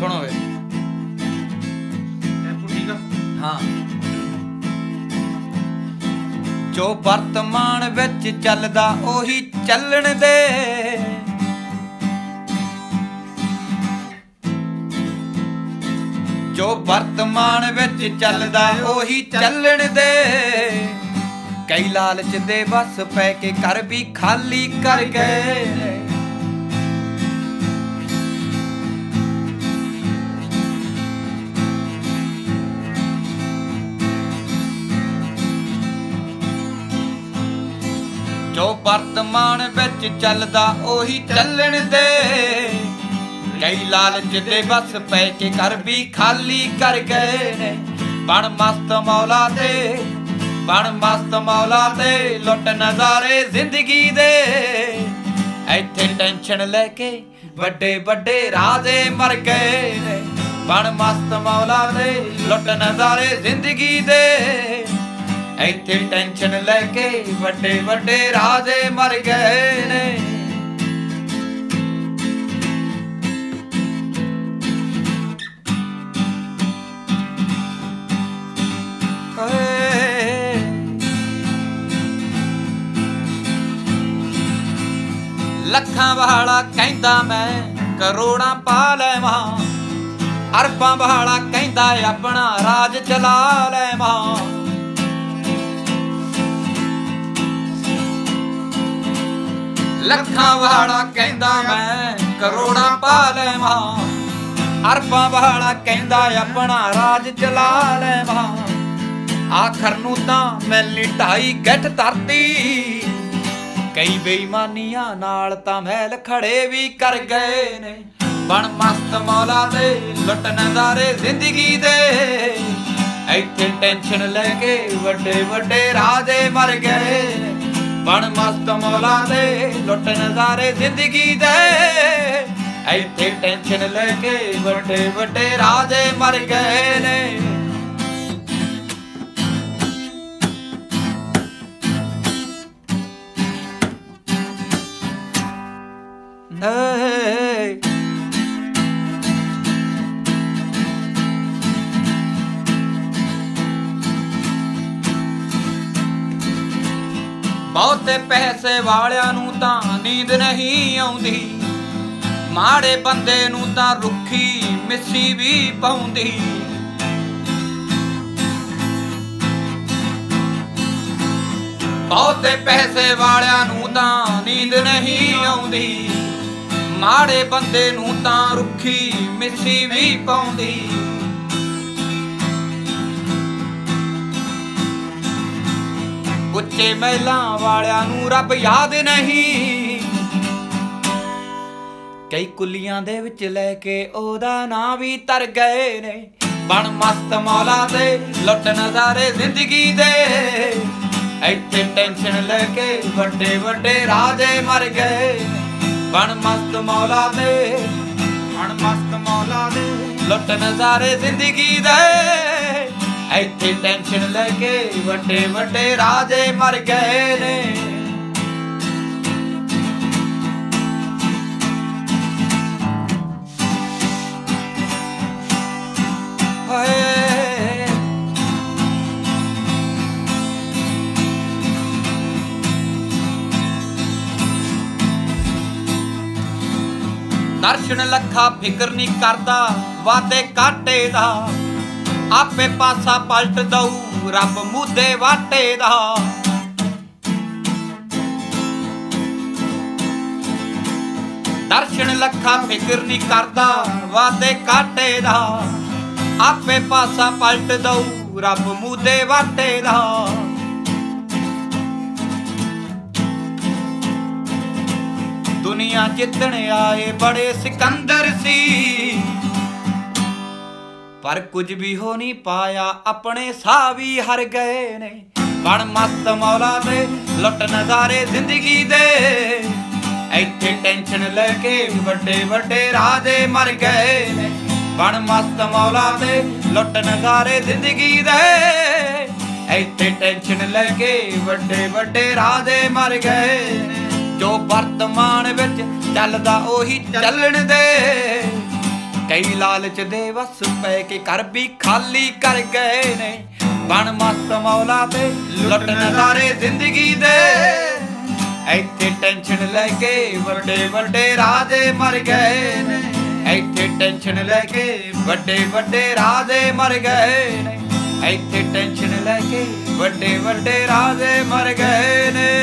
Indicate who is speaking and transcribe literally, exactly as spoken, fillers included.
Speaker 1: सुनो वे हाँ जो वर्तमान विच चलदा ओही चलण दे जो वर्तमान विच चलदा ओही चलण दे कई लालच दे बस पै के घर भी खाली कर गए जो वर्तमान विच चलदा ओही चलण दे कई लालच दे बस पै के घर भी खाली कर गए ने बण मस्त मौला दे बण मस्त मौला दे लुट नज़ारे जिंदगी दे इत्थे टेंशन लेके बड़े बड़े राजे मर गए ने बण मस्त मौला दे लुट नज़ारे जिंदगी दे इत्थे टेंशन लेके बड़े बड़े राजे मर गए ने लखां वाला कहंदा मैं करोड़ां पा लैवां अरबां वाला कहंदा अपना राज चला लैवां लखां वाला कहंदा मैं करोड़ां पा लैवां अरबां वाला कहंदा अपना राज चला लैवां आखर नूं तां मैली ढाई गठ धरती कई बेईमानियां नाल तां महल खड़े भी कर गए ने बण मस्त मौला दे लुट नज़ारे जिंदगी दे इत्थे टेंशन लेके वड्डे वड्डे राजे मर गए ने बण मस्त मौला दे लुट नज़ारे जिंदगी दे इत्थे टेंशन लेके वड्डे वड्डे राजे मर गए ने बहुते पैसे वालियां नूं तां नींद नहीं आउंदी माड़े बंदे नूं तां रुखी मिस्सी भी पाउंदी बहुते पैसे वालियां नूं तां नींद नहीं आउंदी माड़े बंदे नूं तां रुखी मिस्सी भी पाउंदी उच्चे महलां वालियां नूं रब याद नहीं कई कुलियां दे विच लैके ओदा नां भी तर गए ने बण मस्त मौला दे लुट नज़ारे जिंदगी दे इत्थे टेंशन लेके वड्डे वड्डे राजे मर गए बण मस्त मौला दे बण मस्त मौला दे लुट नज़ारे जिंदगी दे इत्थे टेंशन लेके वड्डे वड्डे राजे मर गए ने दर्शन लखा फिकर नहीं करदा वादे काटे दा आपे पासा पलट दऊ रब मुदे वाटे दा दर्शन लखा फिकर नहीं करदा वादे काटे दा आपे पासा पलट दऊ रब मुदे वाटे दा दुनिया जितने आए बड़े सिकंदर सी पर कुछ भी हो नहीं पाया अपने साह भी हर गए ने बण मस्त मौला दे लुट नज़ारे जिंदगी दे इत्थे टेंशन लेके वड्डे वड्डे राजे मर गए ने बण मस्त मौला दे लुट नज़ारे जिंदगी दे इत्थे टेंशन लेके वड्डे वड्डे राजे मर गए जो वर्तमान विच चलदा ओही चलण दे ਕਈ ਲਾਲਚ ਦੇ ਵਸ ਪੈ ਕੇ ਘਰ ਵੀ ਖਾਲੀ ਕਰ ਗਏ ਨੇ। ਬਣ ਮਸਤ ਮੌਲਾ ਤੇ ਲੁੱਟ ਨਜ਼ਾਰੇ ਜ਼ਿੰਦਗੀ ਦੇ। ਇੱਥੇ ਟੈਨਸ਼ਨ ਲੈ ਕੇ ਵੱਡੇ ਵੱਡੇ ਰਾਜੇ ਮਰ ਗਏ ਨੇ। ਇੱਥੇ ਟੈਨਸ਼ਨ ਲੈ ਕੇ ਵੱਡੇ ਵੱਡੇ ਰਾਜੇ ਮਰ ਗਏ ਨੇ। ਇੱਥੇ ਟੈਨਸ਼ਨ ਲੈ ਕੇ ਵੱਡੇ ਵੱਡੇ ਰਾਜੇ ਮਰ ਗਏ ਨੇ।